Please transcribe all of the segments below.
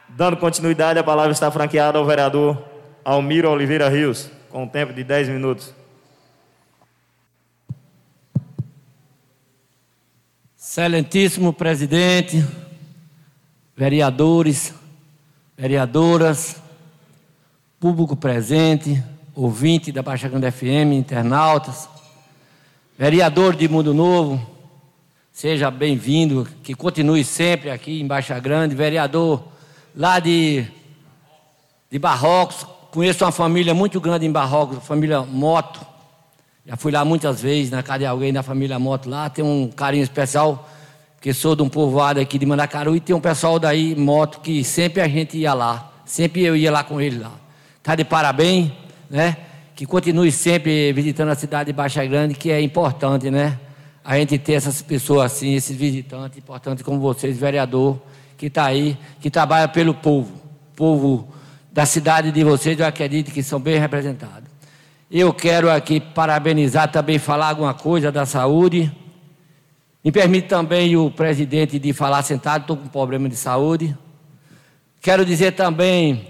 Dando continuidade, a palavra está franqueada ao vereador Almiro Oliveira Rios, com um tempo de 10 minutos. Excelentíssimo presidente, vereadores, vereadoras, público presente, ouvinte da Baixa Grande FM, internautas, vereador de Mundo Novo, seja bem-vindo, que continue sempre aqui em Baixa Grande, vereador lá de Barrocos, conheço uma família muito grande em Barrocos, a família Moto, já fui lá muitas vezes, na casa de alguém da família Moto lá, tem um carinho especial, porque sou de um povoado aqui de Mandacaru e tem um pessoal daí, Moto, que sempre a gente ia lá, sempre eu ia lá com ele lá. Está de parabéns, né? Que continue sempre visitando a cidade de Baixa Grande, que é importante, né? A gente ter essas pessoas assim, esses visitantes importantes como vocês, vereador, que está aí, que trabalha pelo povo. O povo da cidade de vocês, eu acredito que são bem representados. Eu quero aqui parabenizar, também falar alguma coisa da saúde. Me permite também o presidente de falar sentado, estou com problema de saúde. Quero dizer também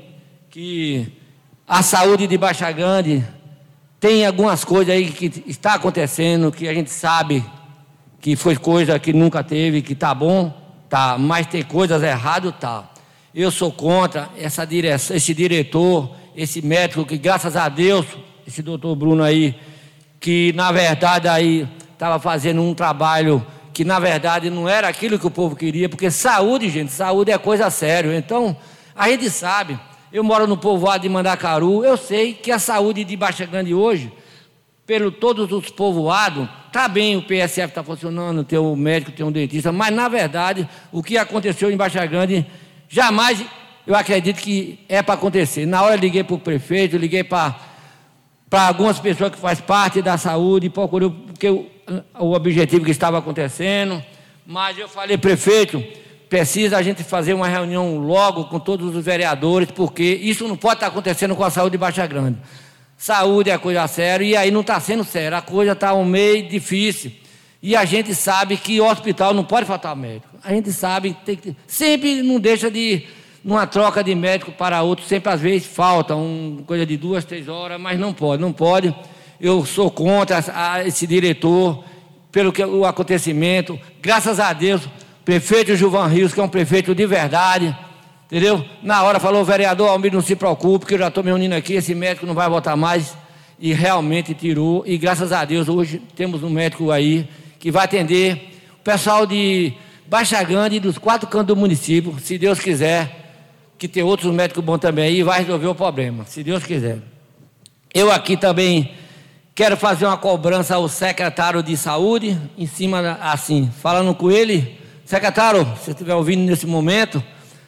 que a saúde de Baixa Grande tem algumas coisas aí que está acontecendo, que a gente sabe que foi coisa que nunca teve, que está bom, tá, mas tem coisas erradas, tá. Eu sou contra essa direção, esse diretor, esse médico que, graças a Deus, esse doutor Bruno aí, que na verdade aí estava fazendo um trabalho que na verdade não era aquilo que o povo queria, porque saúde, gente, saúde é coisa séria. Então, a gente sabe, eu moro no povoado de Mandacaru, eu sei que a saúde de Baixa Grande hoje, pelo todos os povoados, está bem, o PSF está funcionando, tem um médico, tem um dentista, mas na verdade, o que aconteceu em Baixa Grande, jamais eu acredito que é para acontecer. Na hora eu liguei para o prefeito, liguei para algumas pessoas que fazem parte da saúde, procurei porque o objetivo que estava acontecendo, mas eu falei, prefeito, precisa a gente fazer uma reunião logo com todos os vereadores, porque isso não pode estar acontecendo com a saúde de Baixa Grande. Saúde é coisa séria, e aí não está sendo sério, a coisa está um meio difícil, e a gente sabe que o hospital não pode faltar médico, a gente sabe que sempre não deixa de, numa troca de médico para outro, sempre às vezes falta, coisa de 2, 3 horas, mas não pode, eu sou contra esse diretor, pelo que o acontecimento, graças a Deus, prefeito Gilvan Rios, que é um prefeito de verdade, entendeu? Na hora falou, vereador Almir, não se preocupe, que eu já estou me unindo aqui, esse médico não vai voltar mais, e realmente tirou, e graças a Deus hoje temos um médico aí, que vai atender o pessoal de Baixa Grande e dos 4 cantos do município, se Deus quiser, que tem outros médicos bons também aí, e vai resolver o problema, se Deus quiser. Eu aqui também quero fazer uma cobrança ao secretário de saúde, em cima, assim, falando com ele, secretário, se você estiver ouvindo nesse momento,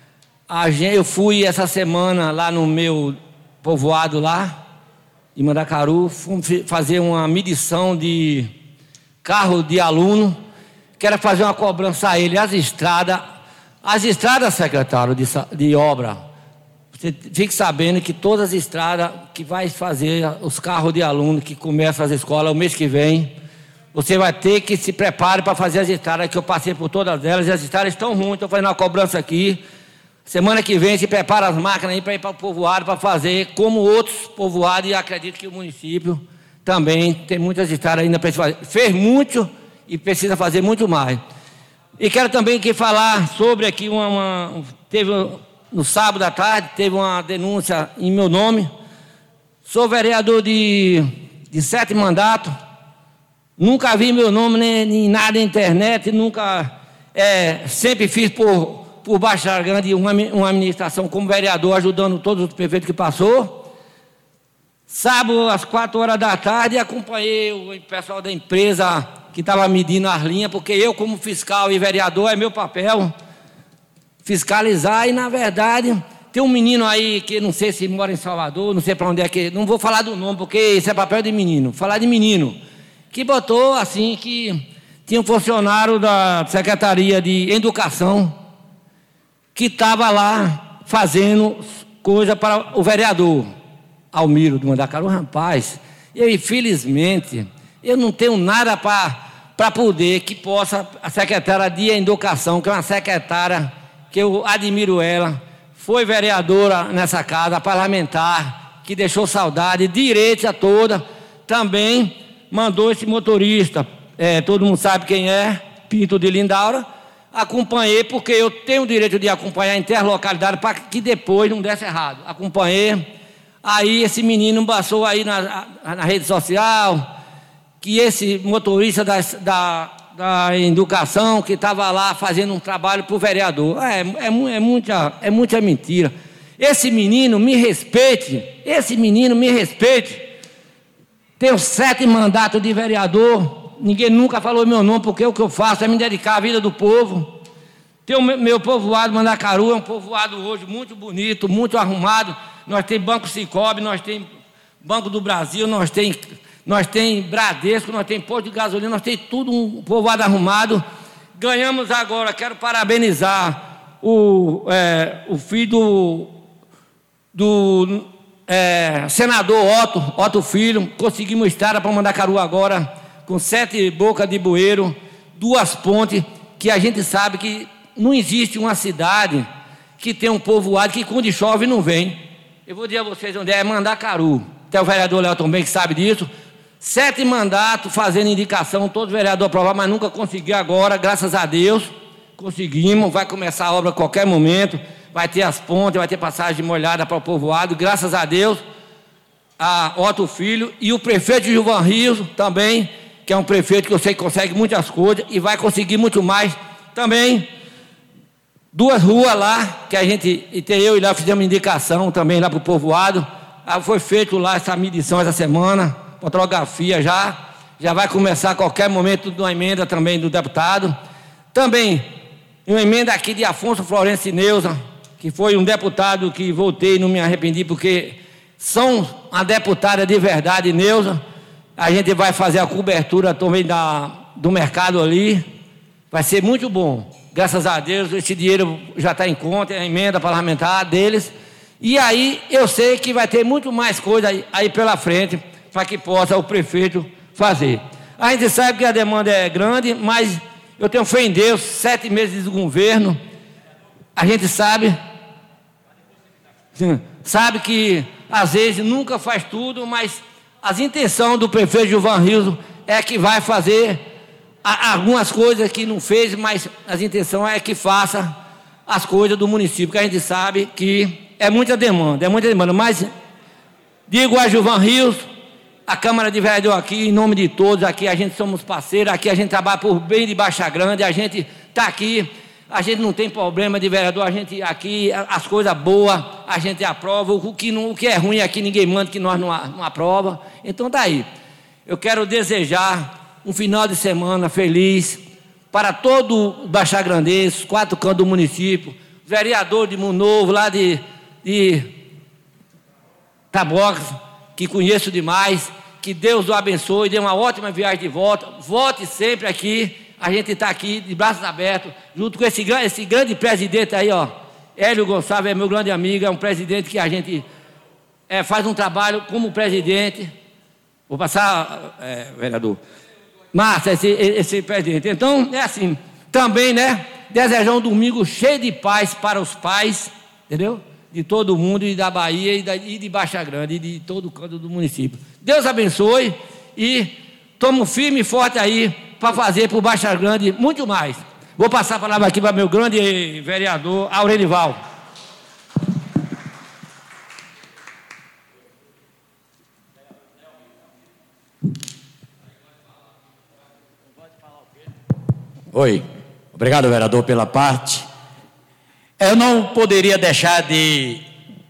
eu fui essa semana lá no meu povoado lá, em Mandacaru, fui fazer uma medição de carro de aluno, quero fazer uma cobrança a ele, as estradas, secretário de obra, você fique sabendo que todas as estradas que vai fazer, os carros de aluno que começam as escolas o mês que vem, você vai ter que se preparar para fazer as estradas, que eu passei por todas elas, e as estradas estão ruins, estou fazendo uma cobrança aqui. Semana que vem se prepara as máquinas aí para ir para o povoado, para fazer como outros povoados, e acredito que o município também tem muitas estradas ainda para fazer. Fez muito e precisa fazer muito mais. E quero também aqui falar sobre aqui teve no sábado à tarde, teve uma denúncia em meu nome. Sou vereador de 7 mandatos. Nunca vi meu nome nem nada na internet, nunca, sempre fiz por Baixa Grande uma administração como vereador, ajudando todos os prefeitos que passou. Sábado, às 4 horas da tarde, acompanhei o pessoal da empresa que estava medindo as linhas, porque eu, como fiscal e vereador, é meu papel fiscalizar, e na verdade, tem um menino aí que não sei se mora em Salvador, não sei para onde é que, não vou falar do nome, porque isso é papel de menino, falar de menino, que botou assim, que tinha um funcionário da Secretaria de Educação que estava lá fazendo coisa para o vereador Almiro do Mandacaru. Rapaz, eu infelizmente, eu não tenho nada para poder que possa, a secretária de Educação, que é uma secretária que eu admiro ela, foi vereadora nessa casa, parlamentar, que deixou saudade, direita toda, também mandou esse motorista, todo mundo sabe quem é, Pinto de Lindaura. Acompanhei, porque eu tenho o direito de acompanhar interlocalidade para que depois não desse errado. Acompanhei, aí esse menino passou aí na rede social, que esse motorista da educação, que estava lá fazendo um trabalho para o vereador. É muita mentira. Esse menino me respeite, tenho 7 mandatos de vereador, ninguém nunca falou meu nome, porque o que eu faço é me dedicar à vida do povo. Tem o meu povoado Mandacaru, é um povoado hoje muito bonito, muito arrumado. Nós temos Banco Cicobi, nós temos Banco do Brasil, nós temos Bradesco, nós temos posto de gasolina, nós temos tudo um povoado arrumado. Ganhamos agora, quero parabenizar o filho do senador Otto Filho. Conseguimos estrada para Mandacaru agora, com 7 bocas de bueiro, 2 pontes, que a gente sabe que não existe uma cidade que tem um povoado que quando chove não vem. Eu vou dizer a vocês onde é Mandacaru. Tem o vereador Léo também que sabe disso. 7 mandatos fazendo indicação, todo vereador aprovar, mas nunca conseguiu agora, graças a Deus, conseguimos, vai começar a obra a qualquer momento, vai ter as pontes, vai ter passagem molhada para o povoado, graças a Deus, a Otto Filho, e o prefeito Gilvan Rios também, que é um prefeito que eu sei que consegue muitas coisas, e vai conseguir muito mais também. 2 ruas lá, que a gente, eu e lá fizemos indicação também lá para o povoado, foi feito lá essa medição essa semana, fotografia já vai começar a qualquer momento de uma emenda também do deputado. Também uma emenda aqui de Afonso Florencio e Neuza, que foi um deputado que votei e não me arrependi, porque são a deputada de verdade, Neuza. A gente vai fazer a cobertura também do mercado ali, vai ser muito bom. Graças a Deus, esse dinheiro já está em conta, é a emenda parlamentar deles. E aí eu sei que vai ter muito mais coisa aí pela frente, para que possa o prefeito fazer. A gente sabe que a demanda é grande, mas eu tenho fé em Deus, 7 meses de governo, a gente sabe que às vezes nunca faz tudo, mas as intenções do prefeito Gilvan Rios é que vai fazer algumas coisas que não fez, mas as intenções é que faça as coisas do município, que a gente sabe que é muita demanda, mas digo a Gilvan Rios, a Câmara de Vereadores aqui, em nome de todos, aqui a gente somos parceiros, aqui a gente trabalha por bem de Baixa Grande, a gente está aqui, a gente não tem problema de vereador, a gente aqui, as coisas boas, a gente aprova, o que é ruim aqui ninguém manda, que nós não aprova. Então está aí. Eu quero desejar um final de semana feliz para todo o Baixa Grandense, 4 cantos do município, vereador de Mundo Novo, lá de Tabocas, que conheço demais, que Deus o abençoe, dê uma ótima viagem de volta, volte sempre aqui, a gente está aqui de braços abertos, junto com esse grande presidente aí, ó, Hélio Gonçalves, é meu grande amigo, é um presidente que a gente faz um trabalho como presidente. Vou passar, vereador Márcia, esse presidente. Então, é assim, também, né, desejar um domingo cheio de paz para os pais, entendeu? De todo mundo, e da Bahia, e de Baixa Grande, e de todo o canto do município. Deus abençoe e tamo firme e forte aí para fazer para o Baixa Grande muito mais. Vou passar a palavra aqui para meu grande vereador Aurelival. Oi, obrigado, vereador, pela parte. Eu não poderia deixar de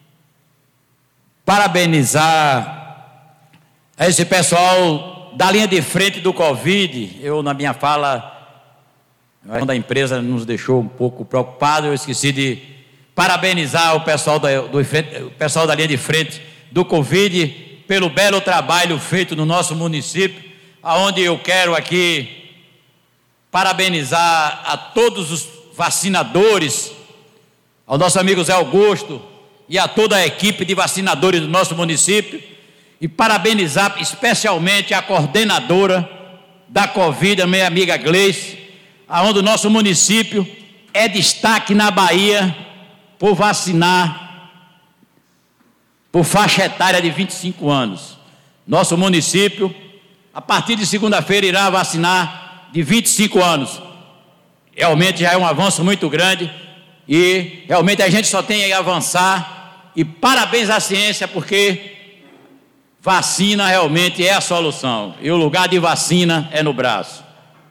parabenizar esse pessoal da linha de frente do Covid. Eu, na minha fala, quando a empresa nos deixou um pouco preocupado, eu esqueci de parabenizar o pessoal o pessoal da linha de frente do Covid pelo belo trabalho feito no nosso município, aonde eu quero aqui parabenizar a todos os vacinadores, ao nosso amigo Zé Augusto e a toda a equipe de vacinadores do nosso município, e parabenizar especialmente a coordenadora da Covid, a minha amiga Gleice, aonde o nosso município é destaque na Bahia por vacinar por faixa etária de 25 anos. Nosso município, a partir de segunda-feira, irá vacinar de 25 anos. Realmente já é um avanço muito grande e realmente a gente só tem a avançar. E parabéns à ciência, porque vacina realmente é a solução. E o lugar de vacina é no braço.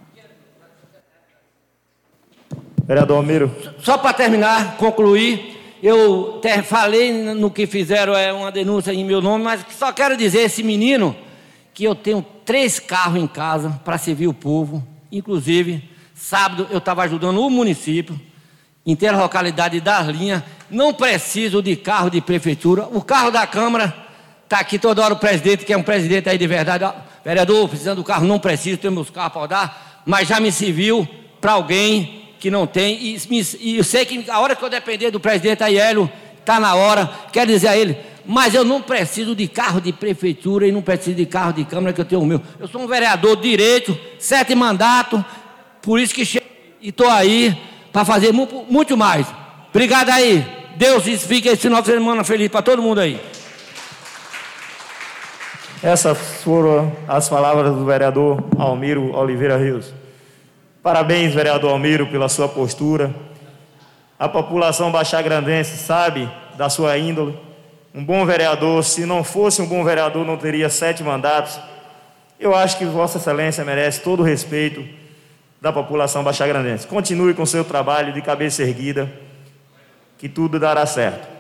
Vereador Almiro. Só para terminar, concluir, eu falei no que fizeram uma denúncia em meu nome, mas só quero dizer a esse menino que eu tenho 3 carros em casa para servir o povo. Inclusive, sábado eu estava ajudando o município, inteira a localidade das linhas. Não preciso de carro de prefeitura. O carro da Câmara está aqui toda hora o presidente, que é um presidente aí de verdade. Ó, vereador, precisando do carro, não preciso, tenho meus carros para dar, mas já me serviu para alguém que não tem, e eu sei que a hora que eu depender do presidente Aiello, está na hora, quero dizer a ele, mas eu não preciso de carro de prefeitura e não preciso de carro de Câmara, que eu tenho o meu. Eu sou um vereador de direito, 7 mandatos, por isso que chego e estou aí para fazer muito mais. Obrigado aí. Deus fique esse final de semana feliz para todo mundo aí. Essas foram as palavras do vereador Almiro Oliveira Rios. Parabéns, vereador Almiro, pela sua postura. A população baixagrandense sabe da sua índole. Um bom vereador, se não fosse um bom vereador, não teria 7 mandatos. Eu acho que Vossa Excelência merece todo o respeito da população baixagrandense. Continue com seu trabalho de cabeça erguida, que tudo dará certo.